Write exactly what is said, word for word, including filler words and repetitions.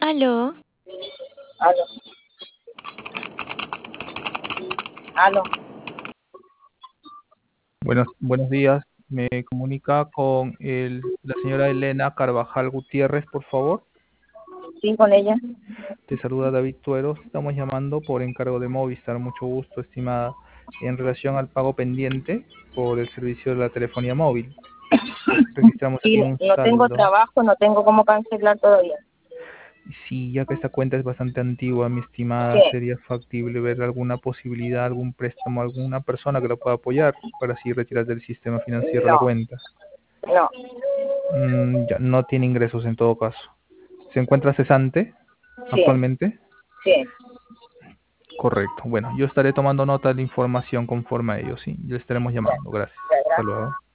Aló, Aló, aló. Buenos, buenos días. Me comunica con el, la señora Elena Carvajal Gutiérrez, por favor. Sí, con ella. Te saluda David Tuero. Estamos llamando por encargo de Movistar. Mucho gusto, estimada. En relación al pago pendiente por el servicio de la telefonía móvil. Registramos Sí, aquí un no tengo saldo. trabajo, no tengo cómo cancelar todavía. Sí, ya que esta cuenta es bastante antigua, mi estimada, ¿Qué? sería factible ver alguna posibilidad, algún préstamo, alguna persona que lo pueda apoyar para así retirar del sistema financiero la No, cuenta. no. Mm, ya no tiene ingresos en todo caso. ¿Se encuentra cesante Sí, actualmente? sí. Correcto. Bueno, yo estaré tomando nota de la información conforme a ello, ¿sí? Le estaremos Ya, llamando. Gracias. ya, Hasta gracias. luego.